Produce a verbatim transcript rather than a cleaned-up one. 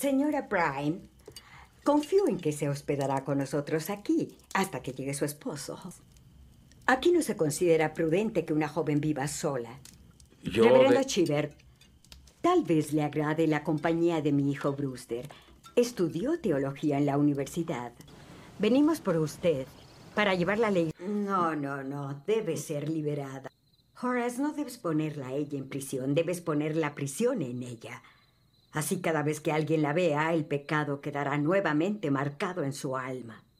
Señora Prime, confío en que se hospedará con nosotros aquí hasta que llegue su esposo. Aquí no se considera prudente que una joven viva sola. Yo Reverendo de... Cheever, tal vez le agrade la compañía de mi hijo Brewster. Estudió teología en la universidad. Venimos por usted para llevarla a la iglesia. No, no, no. Debe ser liberada. Horace, no debes ponerla a ella en prisión. Debes poner la prisión en ella. Así cada vez que alguien la vea, el pecado quedará nuevamente marcado en su alma.